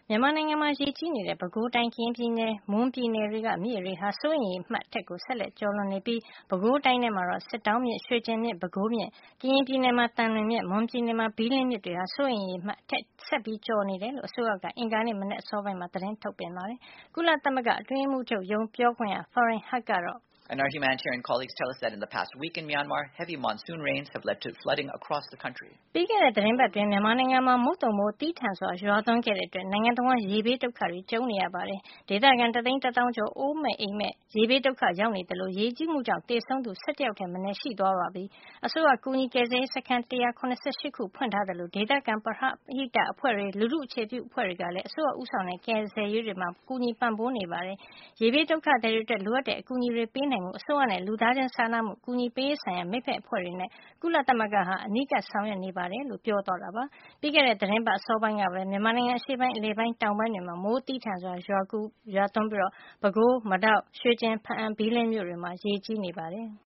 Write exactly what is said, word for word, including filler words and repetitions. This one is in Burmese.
မြန်မာနိုင်ငံမှာရေကြီးနေတဲ့ ပဲခူးတိုင်း၊ ကရင်ပြည်နယ်၊ မွန်ပြည်နယ်တွေက မြစ်ရေဟာ စိုးရိမ်ရေမှတ်အထက်ကို ဆက်လက်ကျော်လွန်နေပြီး ပဲခူးတိုင်းထဲမှာတော့ စစ်တောင်းမြစ်၊ ရွှေကျင်မြစ်၊ ပဲခူးမြစ်၊ ကရင်ပြည်နယ်မှာ သံလွင်မြစ်၊ မွန်ပြည်နယ်မှာ ဘီးလင်းမြစ်တွေဟာ စိုးရိမ်ရေမှတ်အထက် ဆက်ပြီးကျော်နေတယ်လို့ အစိုးရက အင်္ဂါနေ့ မနက်အစောပိုင်းမှာ သတင်းထုတ်ပြန်ပါတယ်။ ကုလသမဂ္ဂအတွင်းရေးမှူးချုပ်ရုံး ပြောခွင့်ရ Farhan Haq ကတော့ And our humanitarian colleagues tell us that in the past week in Myanmar, heavy monsoon rains have led to flooding across the country. ပြီးခဲ့တဲ့သီတင်းပတ်အတွင်း မြန်မာနိုင်ငံမှာ မုတ်သုန်မိုးသည်းထန်စွာ ရွာသွန်းခဲ့တဲ့အတွက် နိုင်ငံတဝှမ်း ရေဘေးဒုက္ခတွေ ကြုံနေရပါတယ်။ ဒေသခံ တသိန်းတသောင်းကျော် အိုးမဲ့အိမ်မဲ့ ရေဘေးဒုက္ခရောက်နေသလို ရေကြီးမှုကြောင့် သေဆုံးသူ ၁၁ ယောက်ထက်မနည်း ရှိသွားပါပြီ။ အစိုးရကူညီကယ်ဆယ်ရေးစခန်း ၁၇၈ ခုဖွင့်ထားသလို ဒေသခံပရဟိတအဖွဲ့တွေ၊ လူထုအခြေပြုအဖွဲ့တွေကလည်း အစိုးရဦးဆောင်တဲ့ ကယ်ဆယ်ရေးတွေမှာ ကူညီပံ့ပိုးနေပါတယ်။ ရေဘေးဒုက္ခသည်တွေအတွက် လိုအပ်တဲ့အကူအညီတွေပေးနိုင်ဖို့ အစိုးရနဲ့ လူသားချင်းစာနာမှု အကူညီပေးရေးဆိုင်ရာ မိတ်ဖက်အဖွဲ့တွေနဲ့ ကုလသမဂ္ဂဟာ အနီးကပ်ဆောင်ရွက်နေပါတယ်လို့ ပြောသွားတာပါ။ ပြီးခဲ့တဲ့ သီတင်းပတ်အစောပိုင်းကပဲ မြန်မာနိုင်ငံ အရှေ့ပိုင်း၊ အလယ်ပိုင်း၊ တောင်ပိုင်းတွေမှာ မိုးသည်းထန်စွာ ရွာသွန်းပြီး ပဲခူး၊ မဒေါက်၊ ရွှေကျင်၊ ဘားအံ့၊ ဘီးလင်းမြို့တွေမှာ ရေကြီးနေပါတယ်။